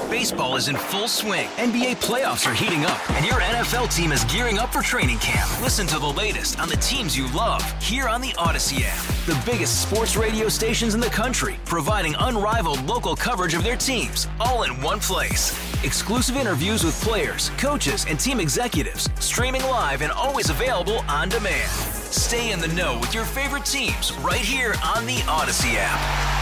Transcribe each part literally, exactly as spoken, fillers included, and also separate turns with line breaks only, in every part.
Baseball is in full swing. N B A playoffs are heating up, and your N F L team is gearing up for training camp. Listen to the latest on the teams you love here on the Odyssey app. The biggest sports radio stations in the country, providing unrivaled local coverage of their teams, all in one place. Exclusive interviews with players, coaches, and team executives, streaming live and always available on demand. Stay in the know with your favorite teams right here on the Odyssey app.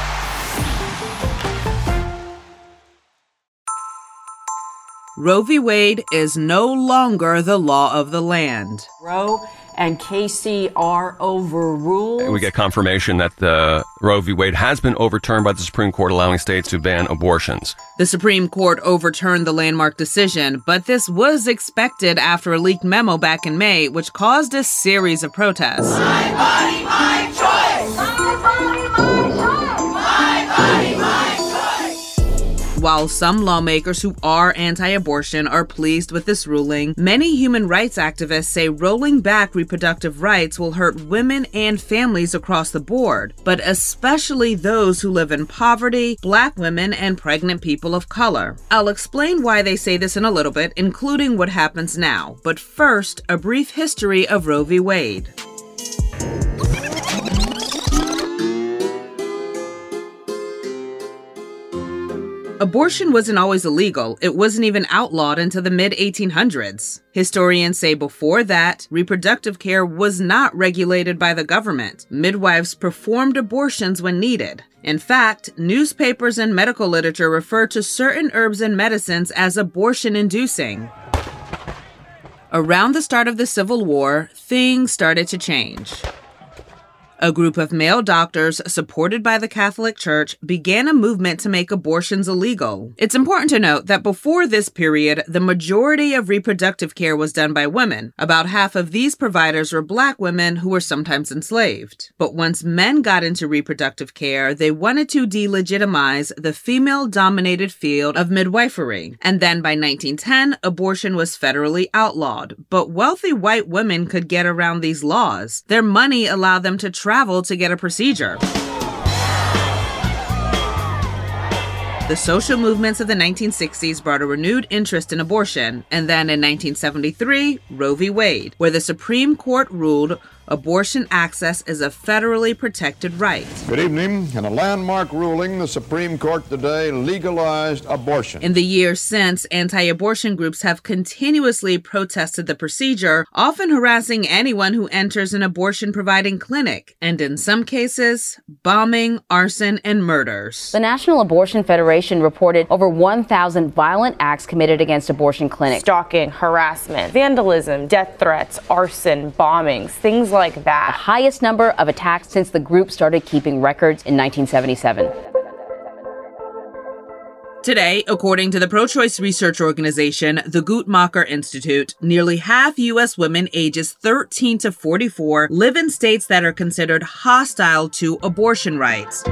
Roe v. Wade is no longer the law of the land.
Roe and Casey are overruled.
We get confirmation that the Roe v. Wade has been overturned by the Supreme Court, allowing states to ban abortions.
The Supreme Court overturned the landmark decision, but this was expected after a leaked memo back in May, which caused a series of protests.
My body, my choice! My body, my choice! My body, my choice!
While some lawmakers who are anti-abortion are pleased with this ruling, many human rights activists say rolling back reproductive rights will hurt women and families across the board, but especially those who live in poverty, Black women, and pregnant people of color. I'll explain why they say this in a little bit, including what happens now. But first, a brief history of Roe v. Wade. Abortion wasn't always illegal. It wasn't even outlawed until the mid eighteen hundreds. Historians say before that, reproductive care was not regulated by the government. Midwives performed abortions when needed. In fact, newspapers and medical literature refer to certain herbs and medicines as abortion-inducing. Around the start of the Civil War, things started to change. A group of male doctors, supported by the Catholic Church, began a movement to make abortions illegal. It's important to note that before this period, the majority of reproductive care was done by women. About half of these providers were Black women who were sometimes enslaved. But once men got into reproductive care, they wanted to delegitimize the female-dominated field of midwifery. And then by nineteen ten, abortion was federally outlawed. But wealthy white women could get around these laws. Their money allowed them to travel to get a procedure. The social movements of the nineteen sixties brought a renewed interest in abortion, and then in nineteen seventy-three, Roe v. Wade, where the Supreme Court ruled abortion access is a federally protected right.
Good evening. In a landmark ruling, the Supreme Court today legalized abortion.
In the years since, anti-abortion groups have continuously protested the procedure, often harassing anyone who enters an abortion-providing clinic, and in some cases, bombing, arson, and murders.
The National Abortion Federation reported over one thousand violent acts committed against abortion clinics.
Stalking, harassment, vandalism, death threats, arson, bombings, things like that.
The highest number of attacks since the group started keeping records in nineteen seventy-seven.
Today, according to the pro-choice research organization, the Guttmacher Institute, nearly half U S women ages thirteen to forty-four live in states that are considered hostile to abortion rights.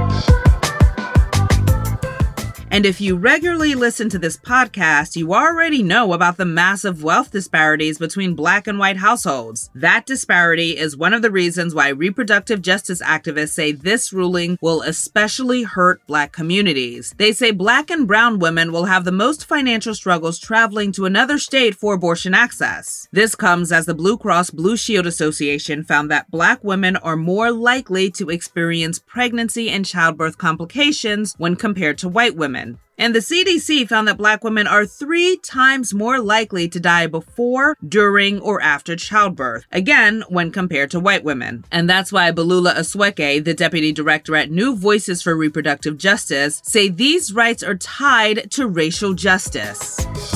And if you regularly listen to this podcast, you already know about the massive wealth disparities between Black and white households. That disparity is one of the reasons why reproductive justice activists say this ruling will especially hurt Black communities. They say Black and brown women will have the most financial struggles traveling to another state for abortion access. This comes as the Blue Cross Blue Shield Association found that Black women are more likely to experience pregnancy and childbirth complications when compared to white women. And the C D C found that Black women are three times more likely to die before, during, or after childbirth, again, when compared to white women. And that's why Balula Asweke, the deputy director at New Voices for Reproductive Justice, say these rights are tied to racial justice.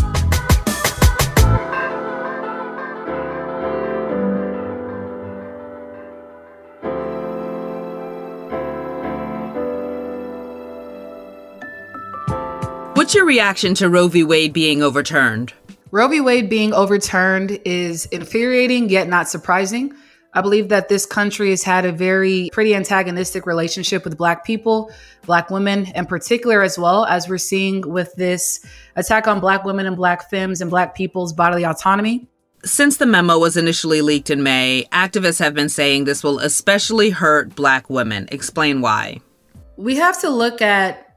What's your reaction to Roe v. Wade being overturned?
Roe v. Wade being overturned is infuriating, yet not surprising. I believe that this country has had a very pretty antagonistic relationship with Black people, Black women in particular, as well as we're seeing with this attack on Black women and Black femmes and Black people's bodily autonomy.
Since the memo was initially leaked in May, activists have been saying this will especially hurt Black women. Explain why.
We have to look at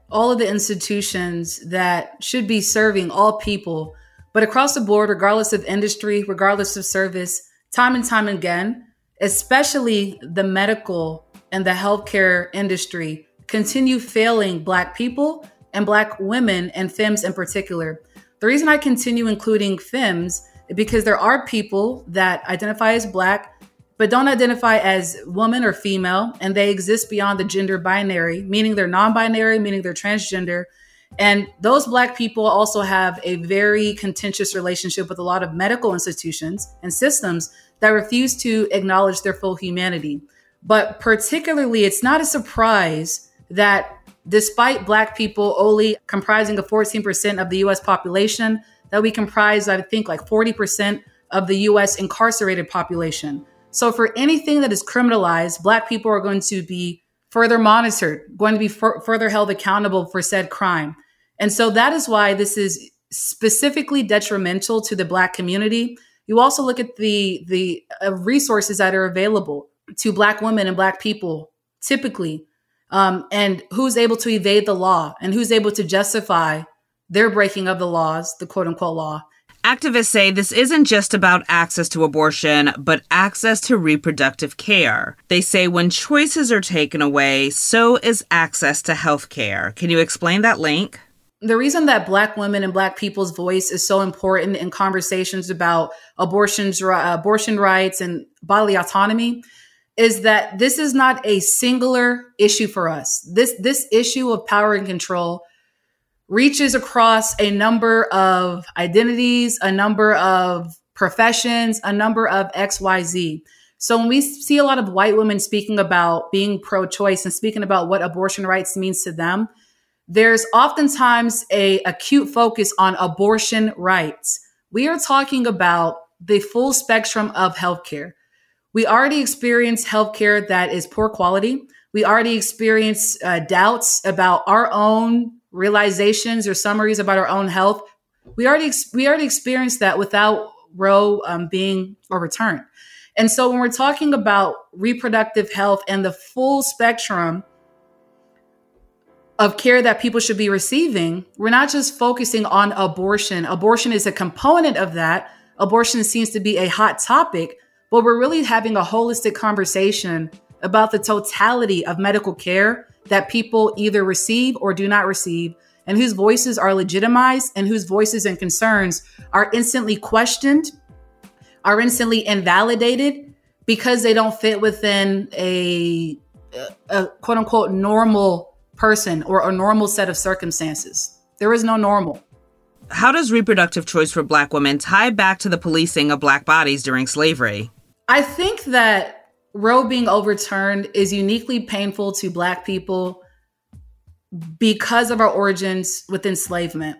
all of the institutions that should be serving all people, but across the board, regardless of industry, regardless of service, time and time again, especially the medical and the healthcare industry, continue failing Black people and Black women and femmes in particular. The reason I continue including femmes is because there are people that identify as Black, but don't identify as woman or female, and they exist beyond the gender binary, meaning they're non-binary, meaning they're transgender. And those Black people also have a very contentious relationship with a lot of medical institutions and systems that refuse to acknowledge their full humanity. But particularly, it's not a surprise that despite Black people only comprising of fourteen percent of the U S population, that we comprise, I think, like forty percent of the U S incarcerated population. So for anything that is criminalized, Black people are going to be further monitored, going to be f- further held accountable for said crime. And so that is why this is specifically detrimental to the Black community. You also look at the, the uh, resources that are available to Black women and Black people, typically, um, and who's able to evade the law and who's able to justify their breaking of the laws, the quote unquote law.
Activists say this isn't just about access to abortion, but access to reproductive care. They say when choices are taken away, so is access to health care. Can you explain that link?
The reason that Black women and Black people's voice is so important in conversations about abortions, abortion rights and bodily autonomy is that this is not a singular issue for us. This, this issue of power and control reaches across a number of identities, a number of professions, a number of X Y Z. So when we see a lot of white women speaking about being pro-choice and speaking about what abortion rights means to them, there's oftentimes a acute focus on abortion rights. We are talking about the full spectrum of healthcare. We already experience healthcare that is poor quality. We already experience uh, doubts about our own realizations or summaries about our own health. We already ex- we already experienced that without Roe um, being overturned. And so when we're talking about reproductive health and the full spectrum of care that people should be receiving, we're not just focusing on abortion. Abortion is a component of that. Abortion seems to be a hot topic, but we're really having a holistic conversation about the totality of medical care that people either receive or do not receive, and whose voices are legitimized and whose voices and concerns are instantly questioned, are instantly invalidated because they don't fit within a, a quote unquote normal person or a normal set of circumstances. There is no normal.
How does reproductive choice for Black women tie back to the policing of Black bodies during slavery?
I think that Roe being overturned is uniquely painful to Black people because of our origins with enslavement.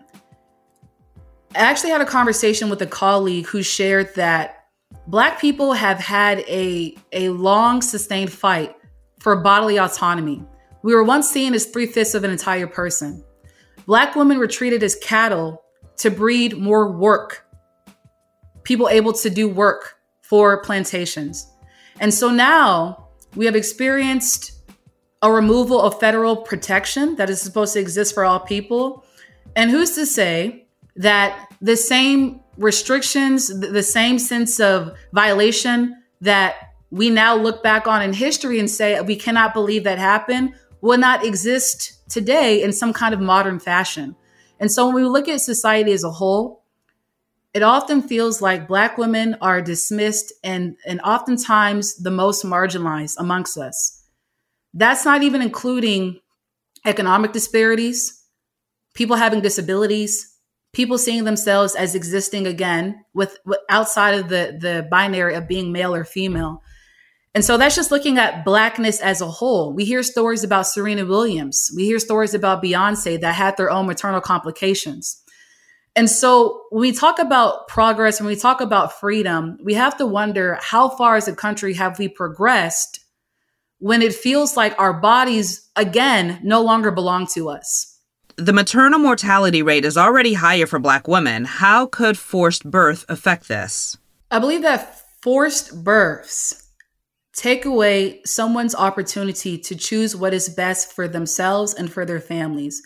I actually had a conversation with a colleague who shared that Black people have had a, a long sustained fight for bodily autonomy. We were once seen as three-fifths of an entire person. Black women were treated as cattle to breed more work, people able to do work for plantations. And so now we have experienced a removal of federal protection that is supposed to exist for all people. And who's to say that the same restrictions, the same sense of violation that we now look back on in history and say we cannot believe that happened will not exist today in some kind of modern fashion. And so when we look at society as a whole, it often feels like Black women are dismissed and, and oftentimes the most marginalized amongst us. That's not even including economic disparities, people having disabilities, people seeing themselves as existing again with, with outside of the, the binary of being male or female. And so that's just looking at Blackness as a whole. We hear stories about Serena Williams. We hear stories about Beyonce that had their own maternal complications. And so when we talk about progress, when we talk about freedom, we have to wonder how far as a country have we progressed when it feels like our bodies, again, no longer belong to us.
The maternal mortality rate is already higher for Black women. How could forced birth affect this?
I believe that forced births take away someone's opportunity to choose what is best for themselves and for their families.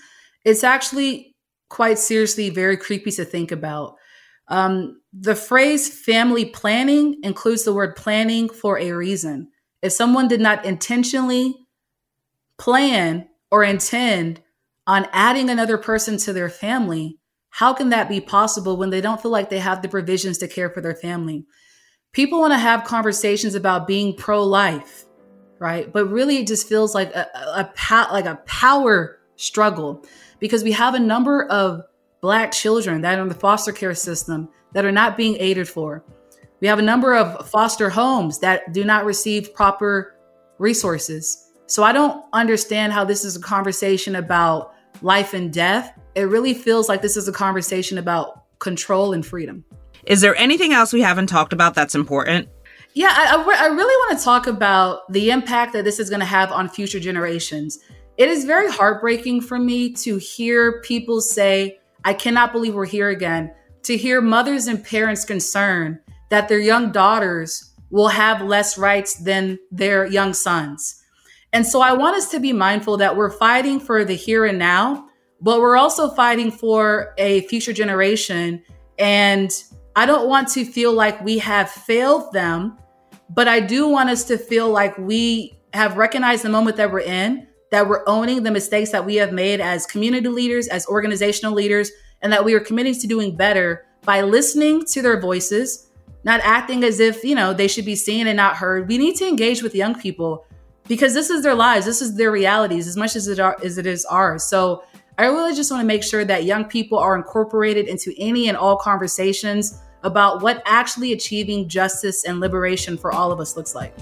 it's actually quite seriously very creepy to think about. Um, the phrase family planning includes the word planning for a reason. If someone did not intentionally plan or intend on adding another person to their family, how can that be possible when they don't feel like they have the provisions to care for their family? People want to have conversations about being pro-life, right? But really it just feels like a, a, a like a power struggle, because we have a number of Black children that are in the foster care system that are not being aided for. We have a number of foster homes that do not receive proper resources. So I don't understand how this is a conversation about life and death. It really feels like this is a conversation about control and freedom.
Is there anything else we haven't talked about that's important?
Yeah, I, I, I really want to talk about the impact that this is going to have on future generations. It is very heartbreaking for me to hear people say, I cannot believe we're here again, to hear mothers and parents concerned that their young daughters will have less rights than their young sons. And so I want us to be mindful that we're fighting for the here and now, but we're also fighting for a future generation. And I don't want to feel like we have failed them, but I do want us to feel like we have recognized the moment that we're in, that we're owning the mistakes that we have made as community leaders, as organizational leaders, and that we are committed to doing better by listening to their voices, not acting as if, you know, they should be seen and not heard. We need to engage with young people because this is their lives. This is their realities as much as it, are, as it is ours. So I really just want to make sure that young people are incorporated into any and all conversations about what actually achieving justice and liberation for all of us looks like.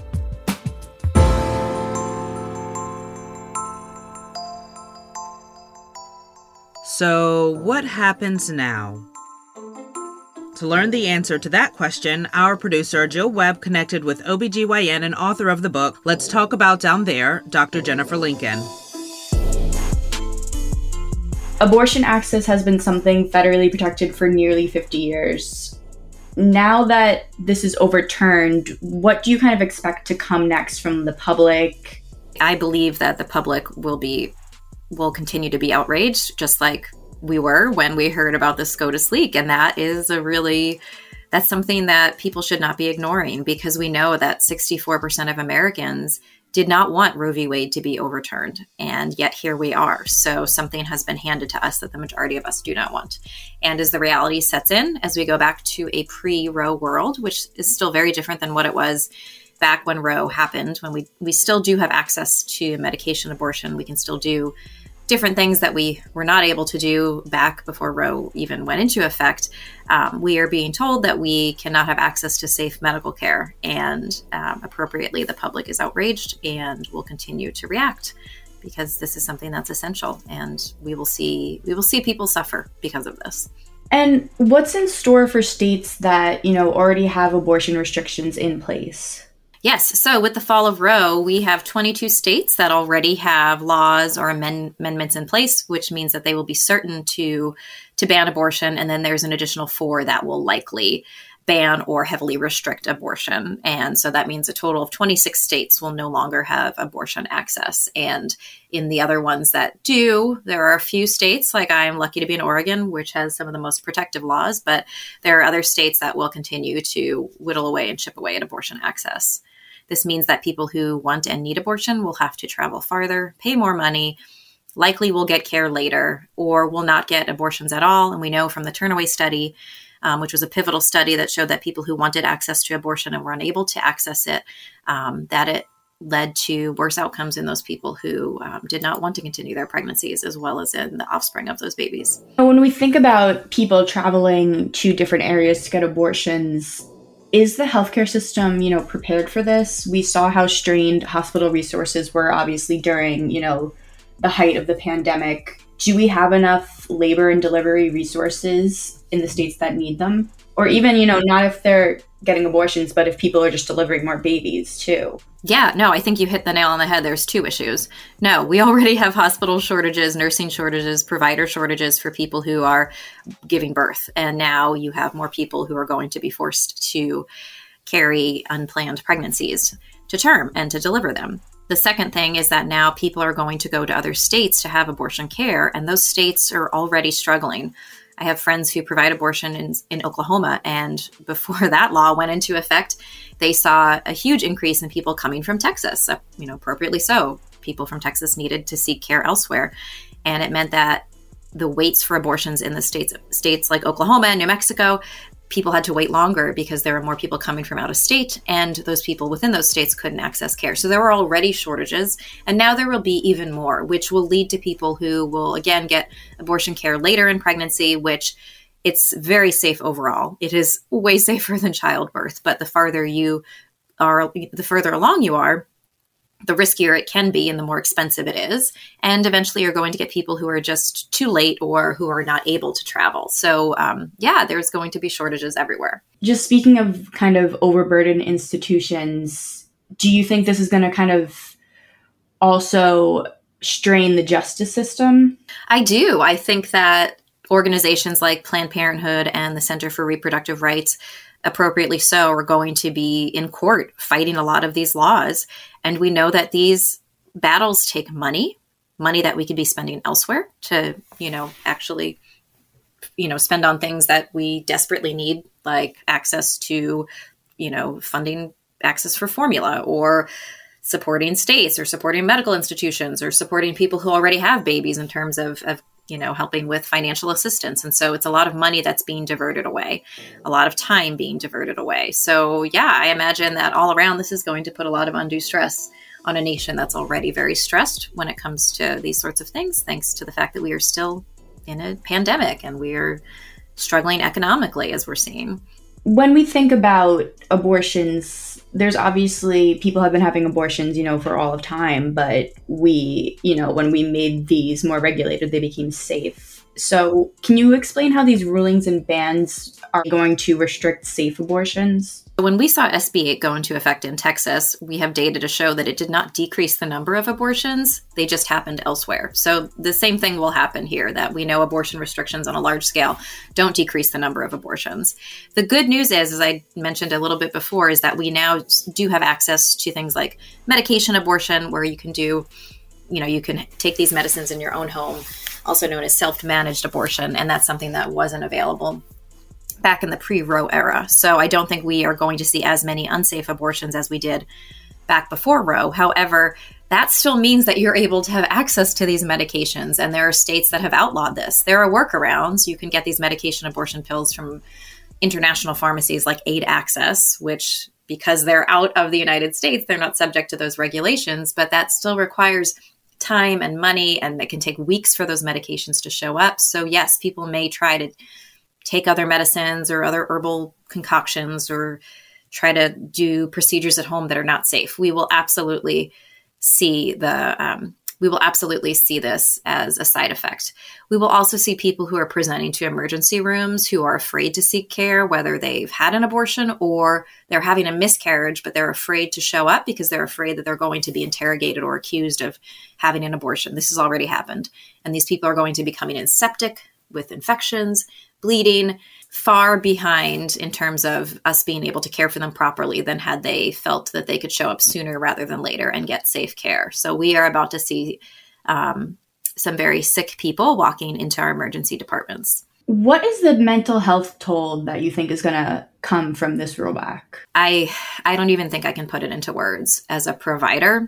So, what happens now? To learn the answer to that question, our producer Jill Webb connected with O B G Y N and author of the book, Let's Talk About Down There, Doctor Jennifer Lincoln.
Abortion access has been something federally protected for nearly fifty years. Now that this is overturned, what do you kind of expect to come next from the public?
I believe that the public will be will continue to be outraged, just like we were when we heard about the SCOTUS leak. And that is a really, that's something that people should not be ignoring, because we know that sixty-four percent of Americans did not want Roe v. Wade to be overturned. And yet here we are. So something has been handed to us that the majority of us do not want. And as the reality sets in, as we go back to a pre-Roe world, which is still very different than what it was back when Roe happened, when we, we still do have access to medication abortion, we can still do different things that we were not able to do back before Roe even went into effect. Um, we are being told that we cannot have access to safe medical care, and um, appropriately, the public is outraged and will continue to react because this is something that's essential, and we will see we will see people suffer because of this.
And what's in store for states that, you know, already have abortion restrictions in place?
Yes. So with the fall of Roe, we have twenty-two states that already have laws or amend- amendments in place, which means that they will be certain to to ban abortion. And then there's an additional four that will likely ban or heavily restrict abortion. And so that means a total of twenty-six states will no longer have abortion access. And in the other ones that do, there are a few states, like I am lucky to be in Oregon, which has some of the most protective laws, but there are other states that will continue to whittle away and chip away at abortion access. This means that people who want and need abortion will have to travel farther, pay more money, likely will get care later, or will not get abortions at all. And we know from the Turnaway study, um, which was a pivotal study that showed that people who wanted access to abortion and were unable to access it, um, that it led to worse outcomes in those people who um, did not want to continue their pregnancies, as well as in the offspring of those babies.
When we think about people traveling to different areas to get abortions, is the healthcare system, you know, prepared for this? We saw how strained hospital resources were, obviously, during, you know, the height of the pandemic. Do we have enough labor and delivery resources in the states that need them? Or even, you know, not if they're getting abortions, but if people are just delivering more babies too.
Yeah, no, I think you hit the nail on the head. There's two issues. No, we already have hospital shortages, nursing shortages, provider shortages for people who are giving birth. And now you have more people who are going to be forced to carry unplanned pregnancies to term and to deliver them. The second thing is that now people are going to go to other states to have abortion care, and those states are already struggling. I have friends who provide abortion in, in Oklahoma, and before that law went into effect, they saw a huge increase in people coming from Texas, uh, you know, appropriately so. People from Texas needed to seek care elsewhere, and it meant that the waits for abortions in the states, states like Oklahoma and New Mexico, people had to wait longer because there were more people coming from out of state, and those people within those states couldn't access care. So there were already shortages, and now there will be even more, which will lead to people who will, again, get abortion care later in pregnancy, which it's very safe overall. It is way safer than childbirth, but the farther you are, the further along you are, the riskier it can be and the more expensive it is. And eventually you're going to get people who are just too late or who are not able to travel. So um, yeah, there's going to be shortages everywhere.
Just speaking of kind of overburdened institutions, do you think this is going to kind of also strain the justice system?
I do. I think that organizations like Planned Parenthood and the Center for Reproductive Rights, appropriately so, are going to be in court fighting a lot of these laws. And we know that these battles take money, money that we could be spending elsewhere to, you know, actually, you know, spend on things that we desperately need, like access to, you know, funding access for formula, or supporting states, or supporting medical institutions, or supporting people who already have babies in terms of, of you know, helping with financial assistance. And so it's a lot of money that's being diverted away, a lot of time being diverted away. So yeah, I imagine that all around this is going to put a lot of undue stress on a nation that's already very stressed when it comes to these sorts of things, thanks to the fact that we are still in a pandemic and we are struggling economically, as we're seeing.
When we think about abortions, there's obviously people have been having abortions, you know, for all of time, but we, you know, when we made these more regulated, they became safe. So can you explain how these rulings and bans are going to restrict safe abortions?
When we saw S B eight go into effect in Texas, we have data to show that it did not decrease the number of abortions. They just happened elsewhere. So the same thing will happen here, that we know abortion restrictions on a large scale don't decrease the number of abortions. The good news is, as I mentioned a little bit before, is that we now do have access to things like medication abortion, where you can do, you know, you can take these medicines in your own home, also known as self-managed abortion. And that's something that wasn't available back in the pre-Roe era. So I don't think we are going to see as many unsafe abortions as we did back before Roe. However, that still means that you're able to have access to these medications. And there are states that have outlawed this. There are workarounds. You can get these medication abortion pills from international pharmacies like Aid Access, which, because they're out of the United States, they're not subject to those regulations, but that still requires time and money, and it can take weeks for those medications to show up. So yes, people may try to take other medicines or other herbal concoctions or try to do procedures at home that are not safe. We will absolutely see the, um, we will absolutely see this as a side effect. We will also see people who are presenting to emergency rooms who are afraid to seek care, whether they've had an abortion or they're having a miscarriage, but they're afraid to show up because they're afraid that they're going to be interrogated or accused of having an abortion. This has already happened. And these people are going to be coming in septic with infections, bleeding, far behind in terms of us being able to care for them properly than had they felt that they could show up sooner rather than later and get safe care. So we are about to see um, some very sick people walking into our emergency departments.
What is the mental health toll that you think is going to come from this rollback?
I I don't even think I can put it into words. As a provider,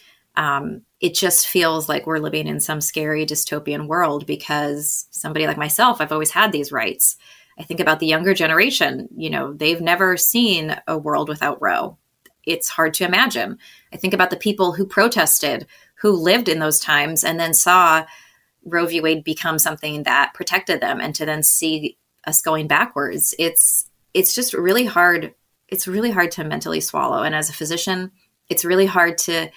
um, it just feels like we're living in some scary dystopian world, because somebody like myself, I've always had these rights. I think about the younger generation, you know, they've never seen a world without Roe. It's hard to imagine. I think about the people who protested, who lived in those times and then saw Roe v. Wade become something that protected them, and to then see us going backwards. It's, it's just really hard. It's really hard to mentally swallow. And as a physician, it's really hard to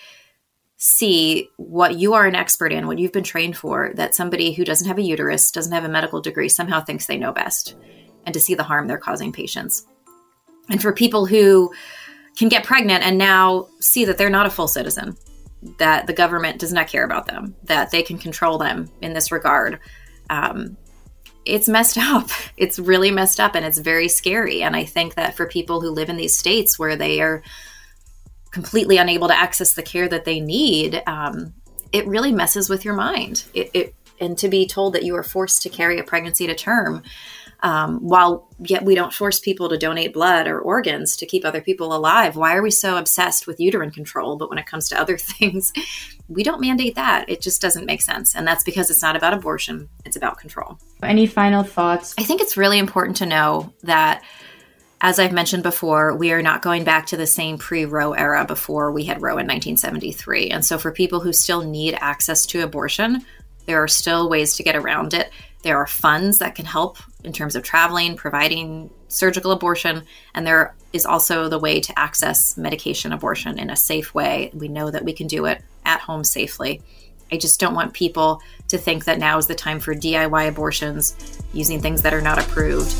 see what you are an expert in, what you've been trained for, that somebody who doesn't have a uterus, doesn't have a medical degree, somehow thinks they know best, and to see the harm they're causing patients. And for people who can get pregnant and now see that they're not a full citizen, that the government does not care about them, that they can control them in this regard, um, it's messed up. It's really messed up, and it's very scary. And I think that for people who live in these states where they are completely unable to access the care that they need, um, it really messes with your mind. It, it and to be told that you are forced to carry a pregnancy to term, um, while yet we don't force people to donate blood or organs to keep other people alive. Why are we so obsessed with uterine control? But when it comes to other things, we don't mandate that. It just doesn't make sense. And that's because it's not about abortion. It's about control.
Any final thoughts?
I think it's really important to know that, as I've mentioned before, we are not going back to the same pre-Roe era before we had Roe in nineteen seventy-three. And so for people who still need access to abortion, there are still ways to get around it. There are funds that can help in terms of traveling, providing surgical abortion, and there is also the way to access medication abortion in a safe way. We know that we can do it at home safely. I just don't want people to think that now is the time for D I Y abortions using things that are not approved.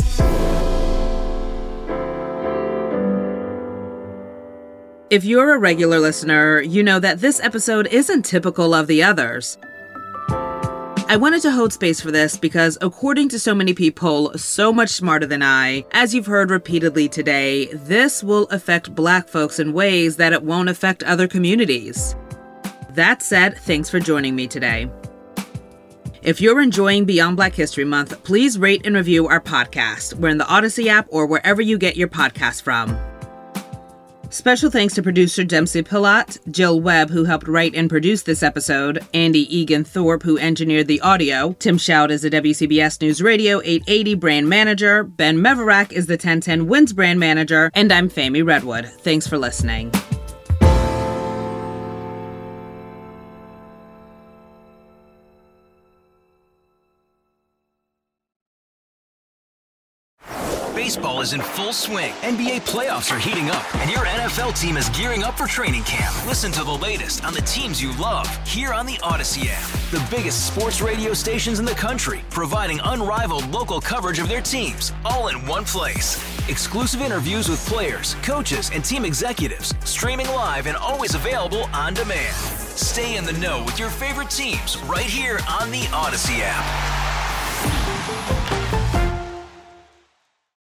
If you're a regular listener, you know that this episode isn't typical of the others. I wanted to hold space for this because, according to so many people so much smarter than I, as you've heard repeatedly today, this will affect Black folks in ways that it won't affect other communities. That said, thanks for joining me today. If you're enjoying Beyond Black History Month, please rate and review our podcast. We're in the Odyssey app or wherever you get your podcasts from. Special thanks to producer Dempsey Pilat, Jill Webb, who helped write and produce this episode, Andy Egan Thorpe, who engineered the audio, Tim Shout is the W C B S News Radio eight eighty brand manager, Ben Meverak is the ten ten Winds brand manager, and I'm Fami Redwood. Thanks for listening.
Baseball is in full swing. N B A playoffs are heating up, and your N F L team is gearing up for training camp. Listen to the latest on the teams you love here on the Odyssey app. The biggest sports radio stations in the country, providing unrivaled local coverage of their teams, all in one place. Exclusive interviews with players, coaches, and team executives, streaming live and always available on demand. Stay in the know with your favorite teams right here on the Odyssey app.